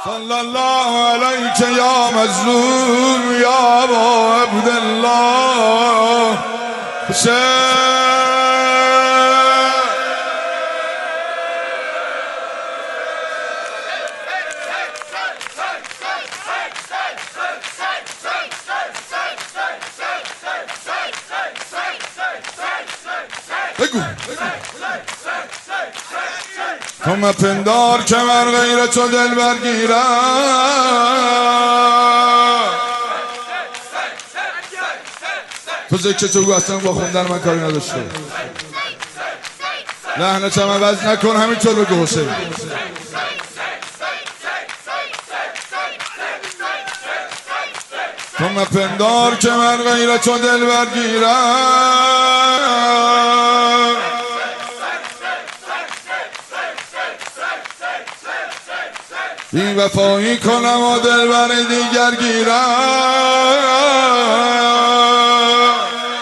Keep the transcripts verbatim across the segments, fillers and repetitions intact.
صلی الله علیک یا مظلوم یا ابا عبدالله حسین. بگو تو مپندار که من غیر تو دل برگیرم. تو ذکر تو اصلا با خوندن من کاری نداشته. لحنتم عوض نکن همینطور بگو حسین. تو مپندار که من غیر تو دل برگیرم. بی وفایی کنم و دل بر دیگر گیرم.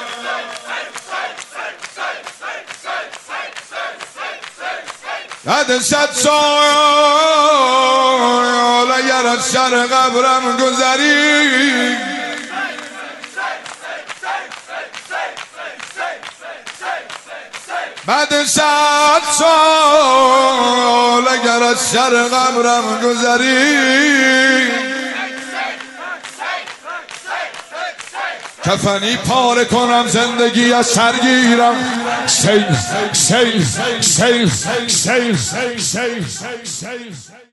بعد صد سال اگر از سر قبرم گذری، بعد صد سال اگر از سر قبرم گذری، کفنی پاره کنم زندگی از سر گیرم. سیل سیل سیل سیل سیل سیل سیل